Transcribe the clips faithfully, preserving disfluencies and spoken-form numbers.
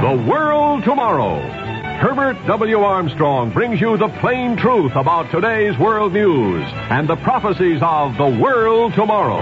The World Tomorrow. Herbert W. Armstrong brings you the plain truth about today's world news and the prophecies of the world tomorrow.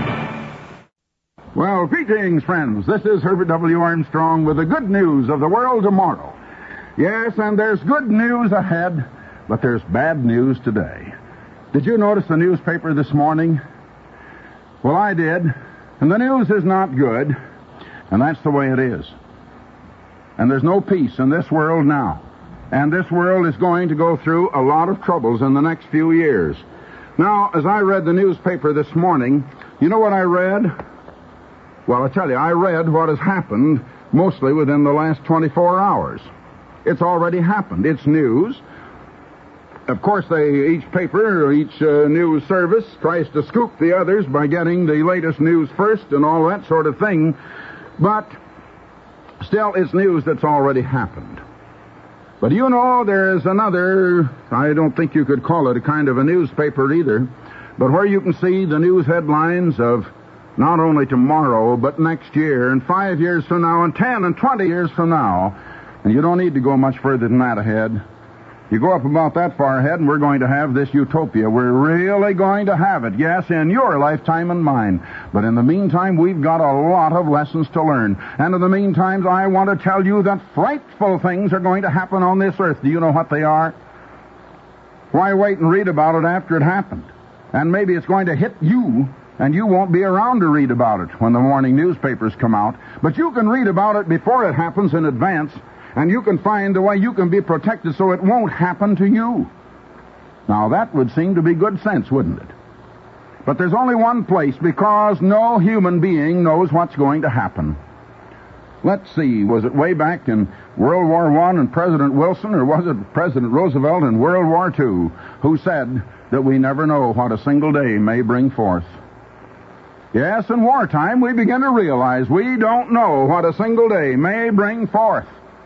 Well, greetings, friends. This is Herbert W. Armstrong with the good news of the world tomorrow. Yes, and there's good news ahead, but there's bad news today. Did you notice the newspaper this morning? Well, I did, and the news is not good, and that's the way it is. And there's no peace in this world now. And this world is going to go through a lot of troubles in the next few years. Now, as I read the newspaper this morning, you know what I read? Well, I tell you, I read what has happened mostly within the last twenty-four hours. It's already happened. It's news. Of course, they, each paper or each uh, news service tries to scoop the others by getting the latest news first and all that sort of thing. But still, it's news that's already happened. But you know, there's another, I don't think you could call it a kind of a newspaper either, but where you can see the news headlines of not only tomorrow, but next year, and five years from now, and ten and twenty years from now. And you don't need to go much further than that ahead. You go up about that far ahead, and we're going to have this utopia. We're really going to have it. Yes, in your lifetime and mine. But in the meantime, we've got a lot of lessons to learn. And in the meantime, I want to tell you that frightful things are going to happen on this earth. Do you know what they are? Why wait and read about it after it happened? And maybe it's going to hit you, and you won't be around to read about it when the morning newspapers come out. But you can read about it before it happens in advance. And you can find the way you can be protected so it won't happen to you. Now, that would seem to be good sense, wouldn't it? But there's only one place, because no human being knows what's going to happen. Let's see, was it way back in World War One and President Wilson, or was it President Roosevelt in World War Two, who said that we never know what a single day may bring forth? Yes, in wartime we begin to realize we don't know what a single day may bring forth.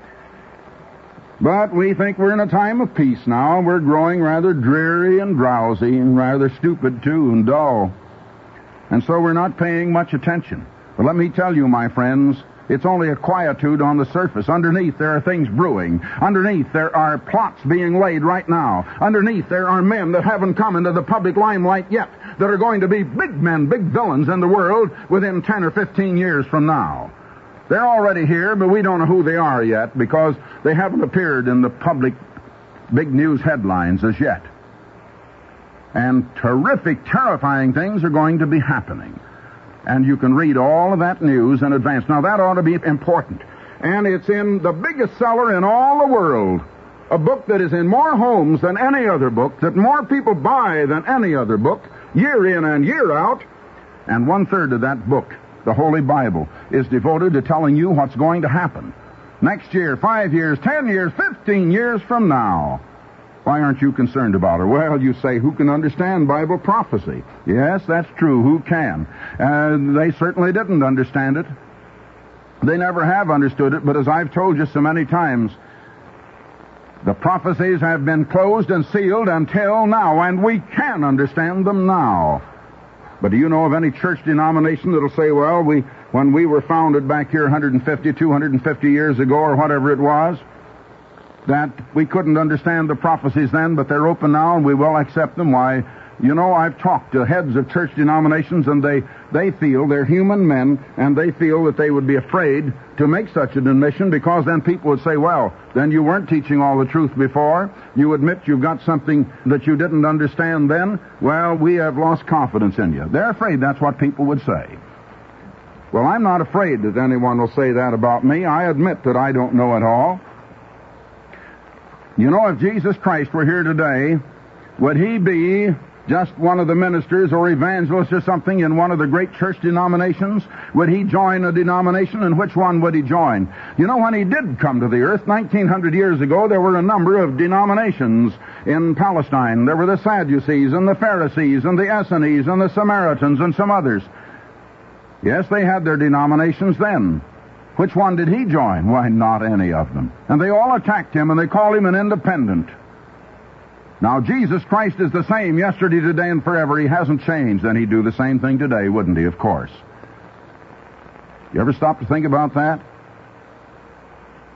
But we think we're in a time of peace now. We're growing rather dreary and drowsy and rather stupid, too, and dull. And so we're not paying much attention. But let me tell you, my friends, it's only a quietude on the surface. Underneath, there are things brewing. Underneath, there are plots being laid right now. Underneath, there are men that haven't come into the public limelight yet that are going to be big men, big villains in the world within ten or fifteen years from now. They're already here, but we don't know who they are yet because they haven't appeared in the public big news headlines as yet. And terrific, terrifying things are going to be happening. And you can read all of that news in advance. Now, that ought to be important. And it's in the biggest seller in all the world. A book that is in more homes than any other book, that more people buy than any other book, year in and year out. And one-third of that book, the Holy Bible, is devoted to telling you what's going to happen next year, five years, ten years, fifteen years from now. Why aren't you concerned about it? Well, you say, who can understand Bible prophecy? Yes, that's true. Who can? Uh, they certainly didn't understand it. They never have understood it, but as I've told you so many times, the prophecies have been closed and sealed until now, and we can understand them now. But do you know of any church denomination that'll say, well, we, when we were founded back here one hundred fifty, two hundred fifty years ago, or whatever it was, that we couldn't understand the prophecies then, but they're open now and we will accept them? Why, you know, I've talked to heads of church denominations, and they, they feel, they're human men, and they feel that they would be afraid to make such an admission, because then people would say, well, then you weren't teaching all the truth before. You admit you've got something that you didn't understand then. Well, we have lost confidence in you. They're afraid that's what people would say. Well, I'm not afraid that anyone will say that about me. I admit that I don't know it all. You know, if Jesus Christ were here today, would he be just one of the ministers or evangelists or something in one of the great church denominations? Would he join a denomination, and which one would he join? You know, when he did come to the earth nineteen hundred years ago, there were a number of denominations in Palestine. There were the Sadducees and the Pharisees and the Essenes and the Samaritans and some others. Yes, they had their denominations then. Which one did he join? Why, not any of them. And they all attacked him, and they called him an independent. Now, Jesus Christ is the same yesterday, today, and forever. He hasn't changed. Then he'd do the same thing today, wouldn't he? Of course. You ever stop to think about that?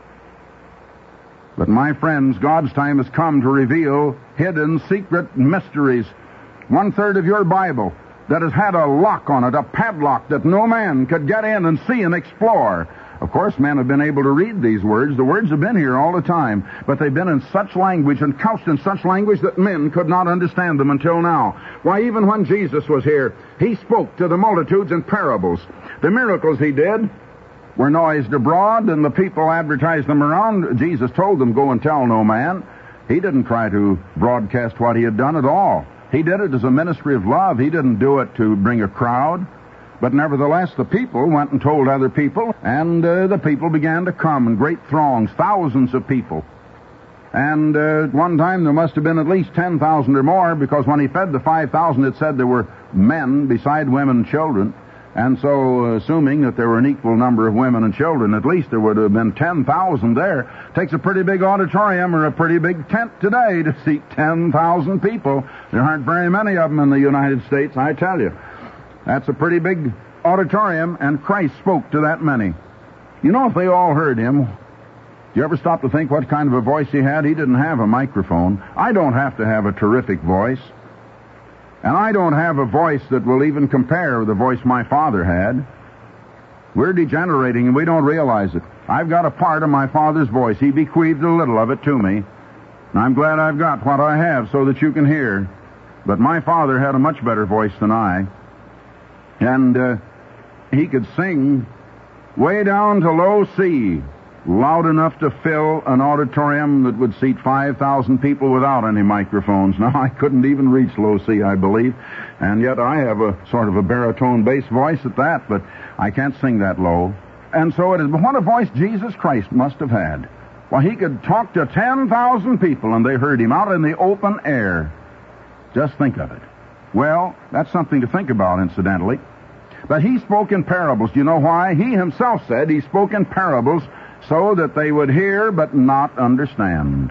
But my friends, God's time has come to reveal hidden, secret mysteries. One-third of your Bible that has had a lock on it, a padlock that no man could get in and see and explore. Of course, men have been able to read these words. The words have been here all the time, but they've been in such language and couched in such language that men could not understand them until now. Why, even when Jesus was here, he spoke to the multitudes in parables. The miracles he did were noised abroad, and the people advertised them around. Jesus told them, go and tell no man. He didn't try to broadcast what he had done at all. He did it as a ministry of love. He didn't do it to bring a crowd. But nevertheless, the people went and told other people, and uh, the people began to come in great throngs, thousands of people. And uh, at one time there must have been at least ten thousand or more, because when he fed the five thousand, it said there were men beside women and children. And so, uh, assuming that there were an equal number of women and children, at least there would have been ten thousand there. Takes a pretty big auditorium or a pretty big tent today to seat ten thousand people. There aren't very many of them in the United States, I tell you. That's a pretty big auditorium, and Christ spoke to that many. You know, if they all heard him, do you ever stop to think what kind of a voice he had? He didn't have a microphone. I don't have to have a terrific voice. And I don't have a voice that will even compare with the voice my father had. We're degenerating, and we don't realize it. I've got a part of my father's voice. He bequeathed a little of it to me. And I'm glad I've got what I have so that you can hear. But my father had a much better voice than I. And uh, he could sing way down to low C, loud enough to fill an auditorium that would seat five thousand people without any microphones. Now, I couldn't even reach low C, I believe, and yet I have a sort of a baritone bass voice at that, but I can't sing that low. And so it is. But what a voice Jesus Christ must have had. Well, he could talk to ten thousand people, and they heard him out in the open air. Just think of it. Well, that's something to think about, incidentally. But he spoke in parables. Do you know why? He himself said he spoke in parables so that they would hear but not understand.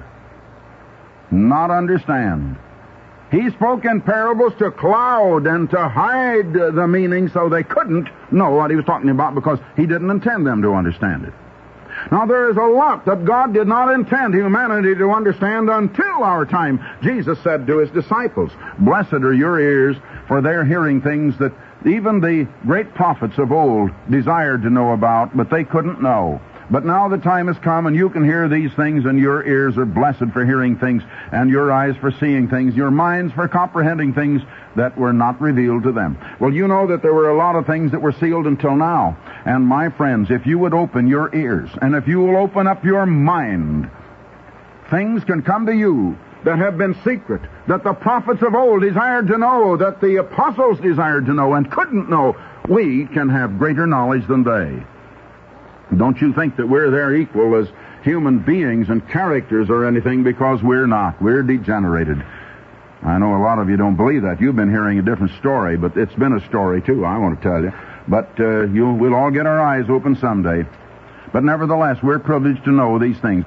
Not understand. He spoke in parables to cloud and to hide the meaning so they couldn't know what he was talking about, because he didn't intend them to understand it. Now, there is a lot that God did not intend humanity to understand until our time. Jesus said to his disciples, "Blessed are your ears, for they're hearing things that even the great prophets of old desired to know about, but they couldn't know. But now the time has come, and you can hear these things, and your ears are blessed for hearing things, and your eyes for seeing things, your minds for comprehending things that were not revealed to them." Well, you know that there were a lot of things that were sealed until now. And my friends, if you would open your ears, and if you will open up your mind, things can come to you that have been secret, that the prophets of old desired to know, that the apostles desired to know and couldn't know. We can have greater knowledge than they. Don't you think that we're their equal as human beings and characters or anything, because we're not. We're degenerated. I know a lot of you don't believe that. You've been hearing a different story, but it's been a story too, I want to tell you. But uh, you, we'll all get our eyes open someday. But nevertheless, we're privileged to know these things.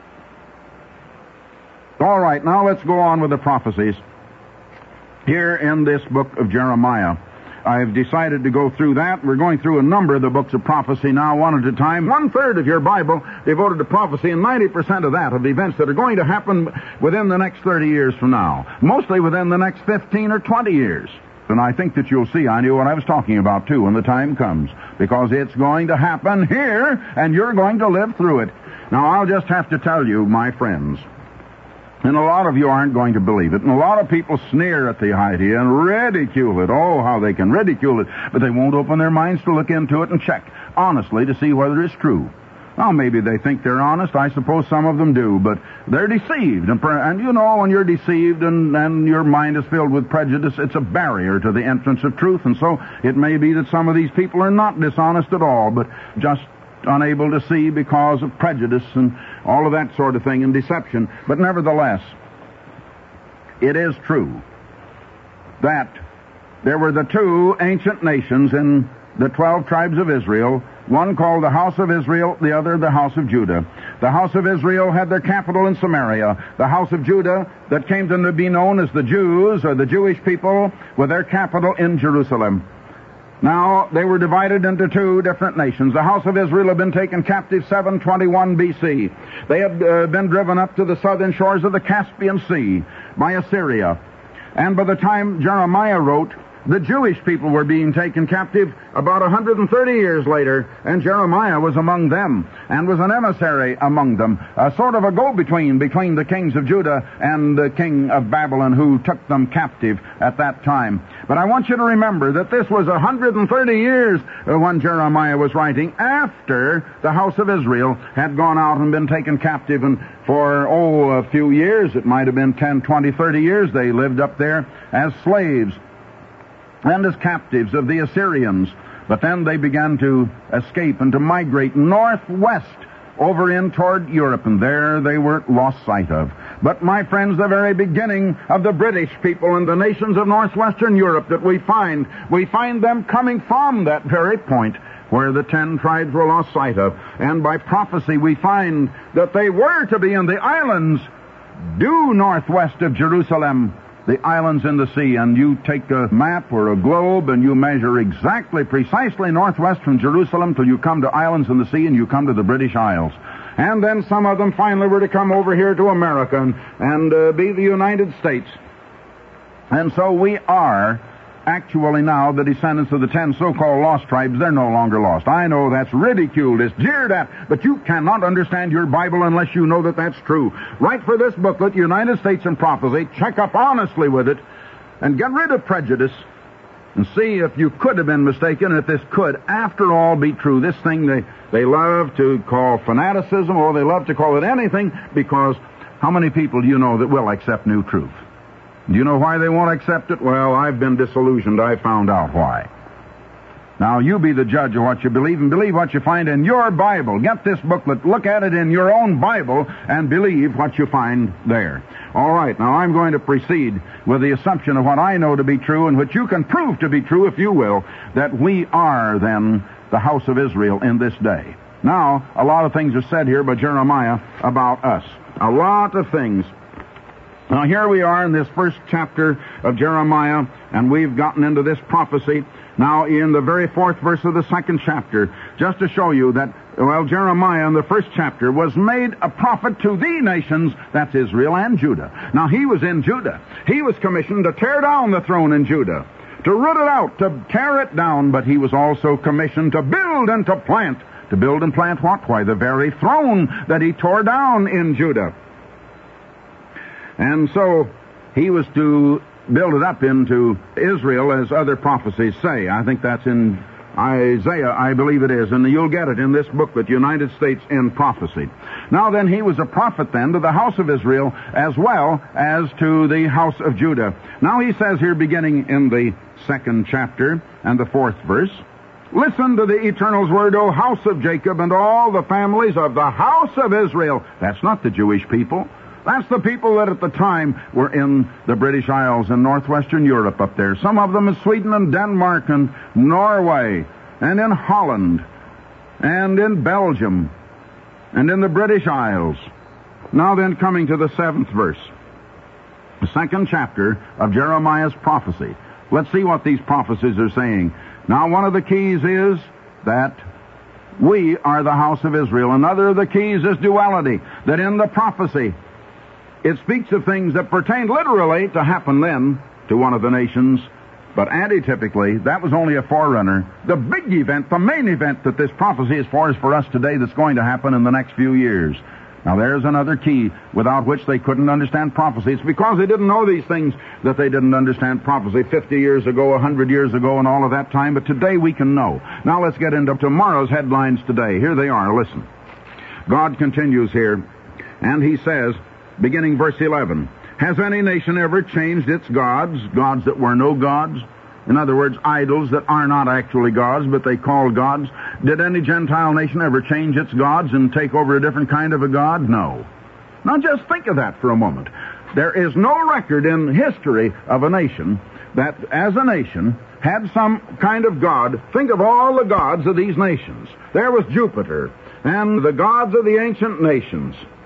All right, now let's go on with the prophecies. Here in this book of Jeremiah, I've decided to go through that. We're going through a number of the books of prophecy now, one at a time. One-third of your Bible devoted to prophecy, and ninety percent of that of the events that are going to happen within the next thirty years from now. Mostly within the next fifteen or twenty years. And I think that you'll see I knew what I was talking about, too, when the time comes. Because it's going to happen here, and you're going to live through it. Now, I'll just have to tell you, my friends, and a lot of you aren't going to believe it, and a lot of people sneer at the idea and ridicule it. Oh, how they can ridicule it, but they won't open their minds to look into it and check honestly to see whether it's true. Well, maybe they think they're honest. I suppose some of them do, but they're deceived. And, and you know, when you're deceived and, and your mind is filled with prejudice, it's a barrier to the entrance of truth. And so it may be that some of these people are not dishonest at all, but just unable to see because of prejudice and all of that sort of thing and deception. But nevertheless, it is true that there were the two ancient nations in the twelve tribes of Israel, one called the House of Israel, the other the House of Judah. The House of Israel had their capital in Samaria. The House of Judah, that came to be known as the Jews, or the Jewish people, with their capital in Jerusalem. Now, they were divided into two different nations. The house of Israel had been taken captive seven twenty-one B C. They had uh, been driven up to the southern shores of the Caspian Sea by Assyria. And by the time Jeremiah wrote, the Jewish people were being taken captive about one hundred thirty years later, and Jeremiah was among them and was an emissary among them, a sort of a go-between between the kings of Judah and the king of Babylon who took them captive at that time. But I want you to remember that this was one hundred thirty years when Jeremiah was writing, after the house of Israel had gone out and been taken captive, and for, oh, a few years, it might have been ten, twenty, thirty years, they lived up there as slaves and as captives of the Assyrians. But then they began to escape and to migrate northwest over in toward Europe, and there they were lost sight of. But, my friends, the very beginning of the British people and the nations of northwestern Europe that we find, we find them coming from that very point where the ten tribes were lost sight of. And by prophecy we find that they were to be in the islands due northwest of Jerusalem, the islands in the sea. And you take a map or a globe and you measure exactly, precisely northwest from Jerusalem till you come to islands in the sea, and you come to the British Isles. And then some of them finally were to come over here to America and, and uh, be the United States. And so we are actually now the descendants of the ten so-called lost tribes. They're no longer lost. I know that's ridiculed, it's jeered at, but you cannot understand your Bible unless you know that that's true. Write for this booklet, United States in Prophecy, check up honestly with it, and get rid of prejudice, and see if you could have been mistaken, if this could, after all, be true. This thing they, they love to call fanaticism, or they love to call it anything, because how many people do you know that will accept new truth? Do you know why they won't accept it? Well, I've been disillusioned. I found out why. Now, you be the judge of what you believe, and believe what you find in your Bible. Get this booklet, look at it in your own Bible, and believe what you find there. All right, now I'm going to proceed with the assumption of what I know to be true, and which you can prove to be true, if you will, that we are, then, the house of Israel in this day. Now, a lot of things are said here by Jeremiah about us. A lot of things. Now, here we are in this first chapter of Jeremiah, and we've gotten into this prophecy now in the very fourth verse of the second chapter, just to show you that, well, Jeremiah in the first chapter was made a prophet to the nations, that's Israel and Judah. Now, he was in Judah. He was commissioned to tear down the throne in Judah, to root it out, to tear it down, but he was also commissioned to build and to plant. To build and plant what? Why, the very throne that he tore down in Judah. And so he was to build it up into Israel, as other prophecies say. I think that's in Isaiah, I believe it is. And you'll get it in this booklet, United States in Prophecy. Now then, he was a prophet then to the house of Israel as well as to the house of Judah. Now he says here, beginning in the second chapter and the fourth verse, "Listen to the Eternal's word, O house of Jacob, and all the families of the house of Israel." That's not the Jewish people. That's the people that at the time were in the British Isles in northwestern Europe up there. Some of them in Sweden and Denmark and Norway and in Holland and in Belgium and in the British Isles. Now then, coming to the seventh verse, the second chapter of Jeremiah's prophecy. Let's see what these prophecies are saying. Now, one of the keys is that we are the house of Israel. Another of the keys is duality, that in the prophecy it speaks of things that pertain literally to happen then to one of the nations, but antitypically, that was only a forerunner. The big event, the main event that this prophecy is for is for us today, that's going to happen in the next few years. Now there's another key without which they couldn't understand prophecy. It's because they didn't know these things that they didn't understand prophecy fifty years ago, one hundred years ago, and all of that time, but today we can know. Now let's get into tomorrow's headlines today. Here they are, listen. God continues here, and he says, beginning verse eleven, "Has any nation ever changed its gods, gods that were no gods?" In other words, idols that are not actually gods, but they call gods. Did any Gentile nation ever change its gods and take over a different kind of a god? No. Now just think of that for a moment. There is no record in history of a nation that, as a nation, had some kind of god. Think of all the gods of these nations. There was Jupiter, and the gods of the ancient nations.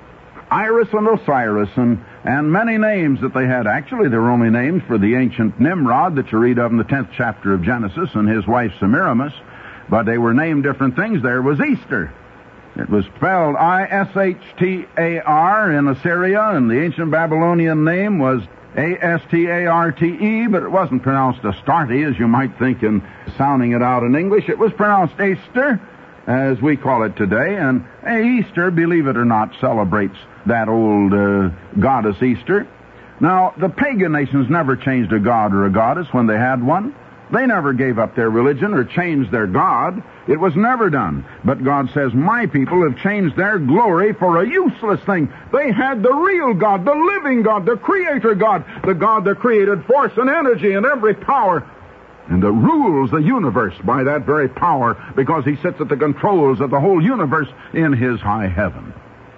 Iris and Osiris, and, and many names that they had. Actually, they were only names for the ancient Nimrod that you read of in the tenth chapter of Genesis, and his wife Semiramis, but they were named different things. There was Easter. It was spelled I S H T A R in Assyria, and the ancient Babylonian name was A S T A R T E, but it wasn't pronounced Astarte, as you might think in sounding it out in English. It was pronounced Easter, as we call it today, and Easter, believe it or not, celebrates that old uh, goddess Easter. Now, the pagan nations never changed a god or a goddess when they had one. They never gave up their religion or changed their god. It was never done. But God says, my people have changed their glory for a useless thing. They had the real God, the living God, the creator God, the God that created force and energy and every power, and that rules the universe by that very power, because he sits at the controls of the whole universe in his high heaven.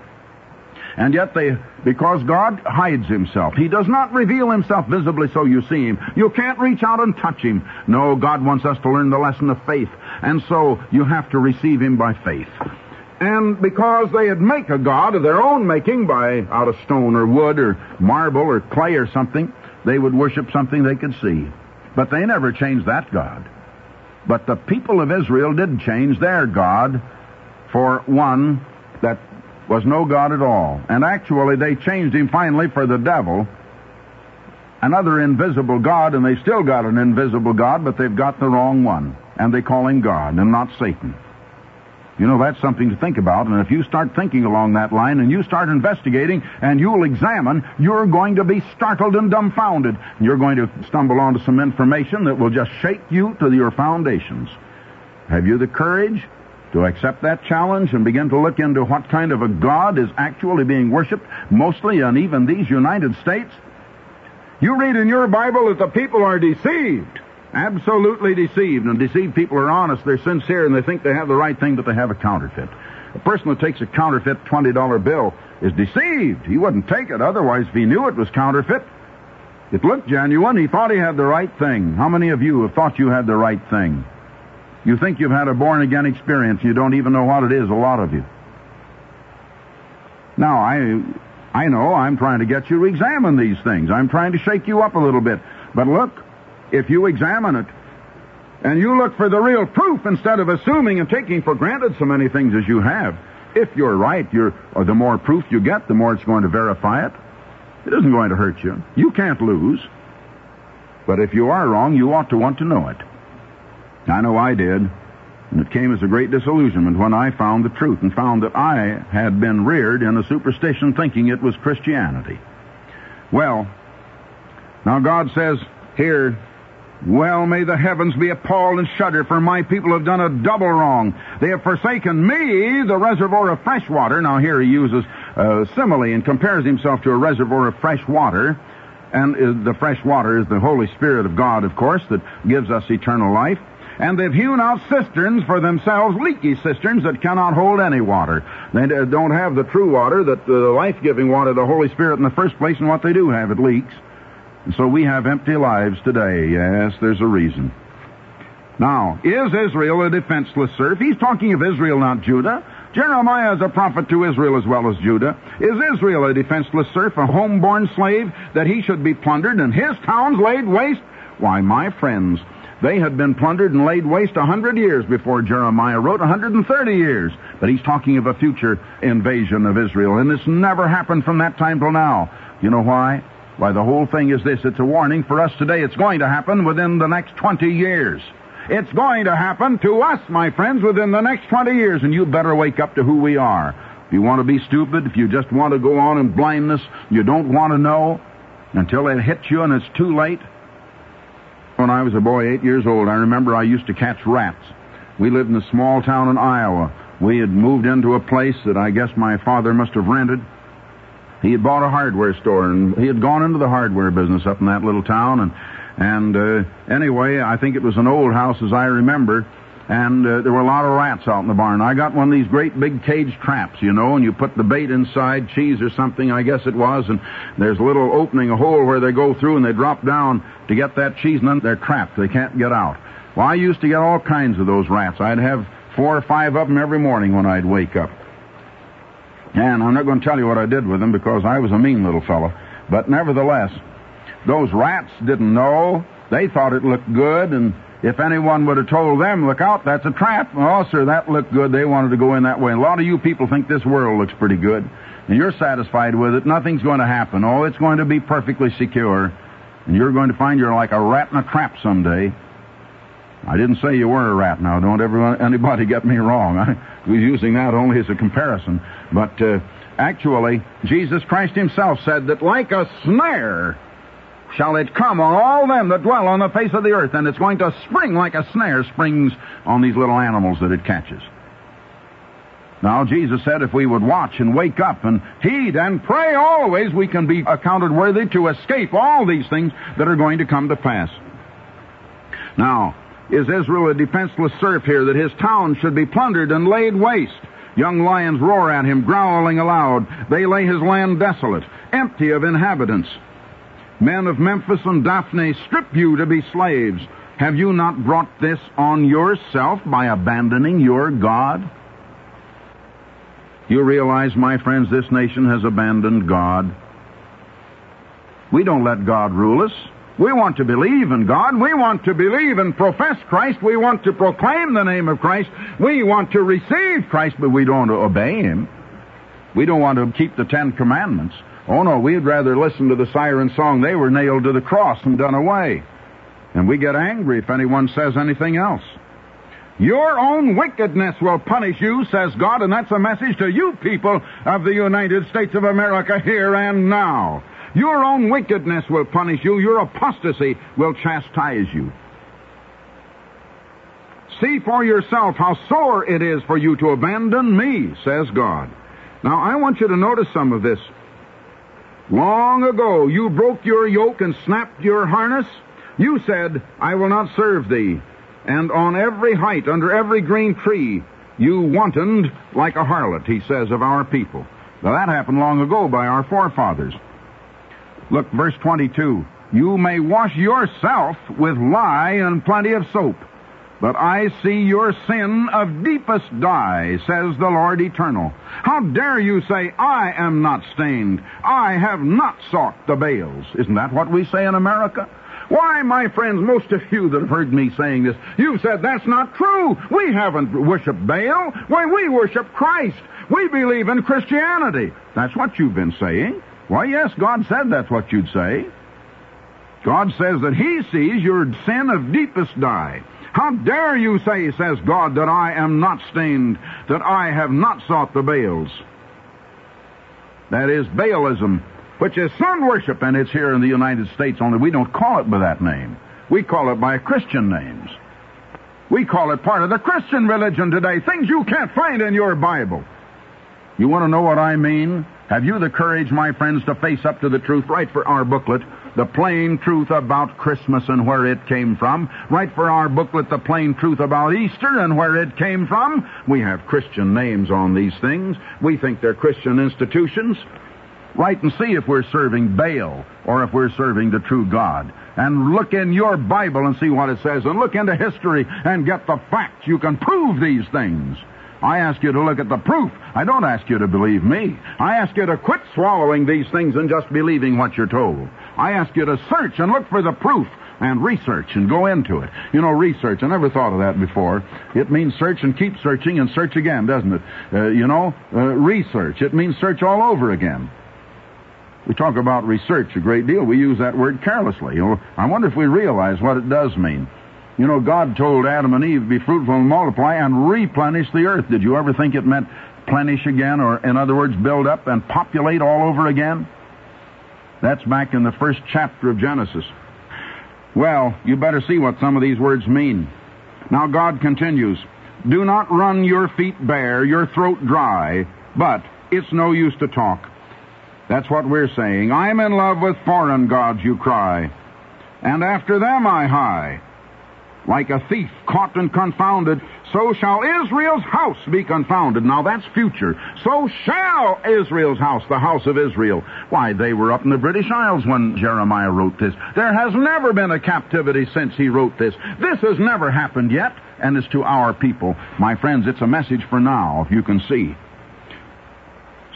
And yet they, because God hides himself, he does not reveal himself visibly so you see him. You can't reach out and touch him. No, God wants us to learn the lesson of faith, and so you have to receive him by faith. And because they'd make a god of their own making by out of stone or wood or marble or clay or something, they would worship something they could see. But they never changed that God. But the people of Israel did change their God for one that was no God at all. And actually they changed him finally for the devil, another invisible God, and they still got an invisible God, but they've got the wrong one. And they call him God and not Satan. You know, that's something to think about, and if you start thinking along that line and you start investigating and you'll examine, you're going to be startled and dumbfounded. You're going to stumble onto some information that will just shake you to your foundations. Have you the courage to accept that challenge and begin to look into what kind of a God is actually being worshipped, mostly in even these United States? You read in your Bible that the people are deceived. Absolutely deceived. And deceived people are honest. They're sincere, and they think they have the right thing, but they have a counterfeit. A person that takes a counterfeit twenty dollar bill is deceived. He wouldn't take it otherwise if he knew it was counterfeit. It looked genuine. He thought he had the right thing. How many of you have thought you had the right thing? You think you've had a born-again experience. You don't even know what it is, a lot of you. Now, I, I know I'm trying to get you to examine these things. I'm trying to shake you up a little bit. But look, if you examine it, and you look for the real proof instead of assuming and taking for granted so many things as you have, if you're right, you're, or the more proof you get, the more it's going to verify it. It isn't going to hurt you. You can't lose. But if you are wrong, you ought to want to know it. I know I did. And it came as a great disillusionment when I found the truth and found that I had been reared in a superstition thinking it was Christianity. Well, now God says here, well, may the heavens be appalled and shudder, for my people have done a double wrong. They have forsaken me, the reservoir of fresh water. Now here he uses a simile and compares himself to a reservoir of fresh water. And the fresh water is the Holy Spirit of God, of course, that gives us eternal life. And they've hewn out cisterns for themselves, leaky cisterns that cannot hold any water. They don't have the true water, that the life-giving water, the Holy Spirit in the first place, and what they do have, it leaks. And so we have empty lives today. Yes, there's a reason. Now, is Israel a defenseless serf? He's talking of Israel, not Judah. Jeremiah is a prophet to Israel as well as Judah. Is Israel a defenseless serf, a homeborn slave, that he should be plundered and his towns laid waste? Why, my friends, they had been plundered and laid waste a hundred years before Jeremiah wrote, a hundred and thirty years. But he's talking of a future invasion of Israel, and this never happened from that time till now. You know why? Why, the whole thing is this. It's a warning for us today. It's going to happen within the next twenty years. It's going to happen to us, my friends, within the next twenty years, and you better wake up to who we are. If you want to be stupid, if you just want to go on in blindness, you don't want to know until it hits you and it's too late. When I was a boy, eight years old, I remember I used to catch rats. We lived in a small town in Iowa. We had moved into a place that I guess my father must have rented. He had bought a hardware store, and he had gone into the hardware business up in that little town. And, and uh, anyway, I think it was an old house as I remember, and uh, there were a lot of rats out in the barn. I got one of these great big cage traps, you know, and you put the bait inside, cheese or something, I guess it was, and there's a little opening, a hole where they go through, and they drop down to get that cheese, and then they're trapped. They can't get out. Well, I used to get all kinds of those rats. I'd have four or five of them every morning when I'd wake up. And I'm not going to tell you what I did with them because I was a mean little fellow. But nevertheless, those rats didn't know. They thought it looked good, and if anyone would have told them, look out, that's a trap. Oh, sir, that looked good. They wanted to go in that way. And a lot of you people think this world looks pretty good, and you're satisfied with it. Nothing's going to happen. Oh, it's going to be perfectly secure, and you're going to find you're like a rat in a trap someday. I didn't say you were a rat now. Don't everyone, anybody get me wrong. I was using that only as a comparison. But uh, actually, Jesus Christ himself said that like a snare shall it come on all them that dwell on the face of the earth, and it's going to spring like a snare springs on these little animals that it catches. Now, Jesus said if we would watch and wake up and heed and pray always, we can be accounted worthy to escape all these things that are going to come to pass. Now, is Israel a defenseless serf here, that his town should be plundered and laid waste? Young lions roar at him, growling aloud. They lay his land desolate, empty of inhabitants. Men of Memphis and Daphne strip you to be slaves. Have you not brought this on yourself by abandoning your God? You realize, my friends, this nation has abandoned God. We don't let God rule us. We want to believe in God. We want to believe and profess Christ. We want to proclaim the name of Christ. We want to receive Christ, but we don't want to obey Him. We don't want to keep the Ten Commandments. Oh, no, we'd rather listen to the siren song, they were nailed to the cross and done away. And we get angry if anyone says anything else. Your own wickedness will punish you, says God, and that's a message to you people of the United States of America here and now. Your own wickedness will punish you. Your apostasy will chastise you. See for yourself how sore it is for you to abandon me, says God. Now, I want you to notice some of this. Long ago, you broke your yoke and snapped your harness. You said, I will not serve thee. And on every height, under every green tree, you wantoned like a harlot, he says of our people. Now, that happened long ago by our forefathers. Look, verse twenty-two. You may wash yourself with lye and plenty of soap, but I see your sin of deepest dye, says the Lord Eternal. How dare you say, I am not stained. I have not sought the Baals. Isn't that what we say in America? Why, my friends, most of you that have heard me saying this, you've said that's not true. We haven't worshipped Baal. Why, we worship Christ. We believe in Christianity. That's what you've been saying. Why, yes, God said that's what you'd say. God says that He sees your sin of deepest dye. How dare you say, says God, that I am not stained, that I have not sought the Baals. That is Baalism, which is sun worship, and it's here in the United States, only we don't call it by that name. We call it by Christian names. We call it part of the Christian religion today, things you can't find in your Bible. You want to know what I mean? Have you the courage, my friends, to face up to the truth? Write for our booklet, The Plain Truth About Christmas and Where It Came From. Write for our booklet, The Plain Truth About Easter and Where It Came From. We have Christian names on these things. We think they're Christian institutions. Write and see if we're serving Baal or if we're serving the true God. And look in your Bible and see what it says. And look into history and get the facts. You can prove these things. I ask you to look at the proof. I don't ask you to believe me. I ask you to quit swallowing these things and just believing what you're told. I ask you to search and look for the proof and research and go into it. You know, research, I never thought of that before. It means search and keep searching and search again, doesn't it? Uh, you know, uh, research. It means search all over again. We talk about research a great deal. We use that word carelessly. You know, I wonder if we realize what it does mean. You know, God told Adam and Eve, be fruitful and multiply and replenish the earth. Did you ever think it meant plenish again, or in other words, build up and populate all over again? That's back in the first chapter of Genesis. Well, you better see what some of these words mean. Now God continues, do not run your feet bare, your throat dry, but it's no use to talk. That's what we're saying. I'm in love with foreign gods, you cry, and after them I hie. Like a thief caught and confounded, so shall Israel's house be confounded. Now that's future. So shall Israel's house, the house of Israel. Why, they were up in the British Isles when Jeremiah wrote this. There has never been a captivity since he wrote this. This has never happened yet, and it's to our people. My friends, it's a message for now, if you can see.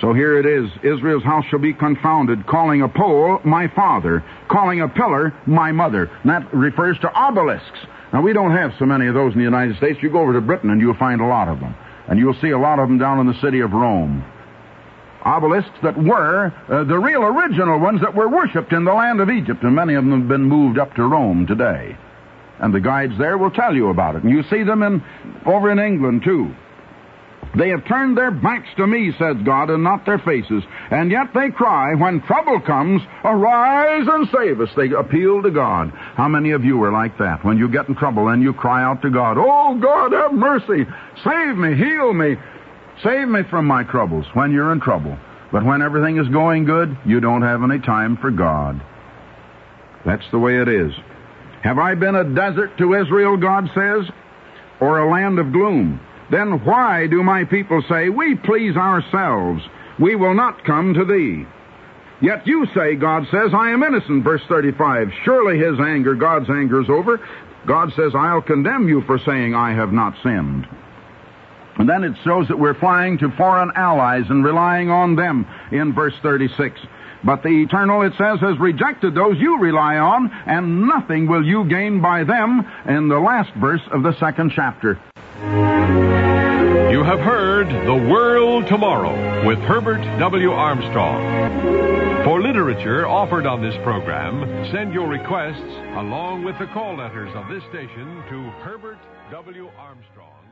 So here it is. Israel's house shall be confounded, calling a pole my father, calling a pillar my mother. And that refers to obelisks. Now, we don't have so many of those in the United States. You go over to Britain and you'll find a lot of them. And you'll see a lot of them down in the city of Rome. Obelisks that were uh, the real original ones that were worshipped in the land of Egypt. And many of them have been moved up to Rome today. And the guides there will tell you about it. And you see them in over in England, too. They have turned their backs to me, says God, and not their faces. And yet they cry, when trouble comes, arise and save us. They appeal to God. How many of you are like that? When you get in trouble and you cry out to God, oh, God, have mercy. Save me, heal me. Save me from my troubles when you're in trouble. But when everything is going good, you don't have any time for God. That's the way it is. Have I been a desert to Israel, God says, or a land of gloom? Then why do my people say, we please ourselves, we will not come to thee? Yet you say, God says, I am innocent, verse thirty-five. Surely his anger, God's anger, is over. God says, I'll condemn you for saying, I have not sinned. And then it shows that we're flying to foreign allies and relying on them in verse thirty-six. But the Eternal, it says, has rejected those you rely on, and nothing will you gain by them, in the last verse of the second chapter. You have heard The World Tomorrow with Herbert W. Armstrong. For literature offered on this program, send your requests along with the call letters of this station to Herbert W. Armstrong.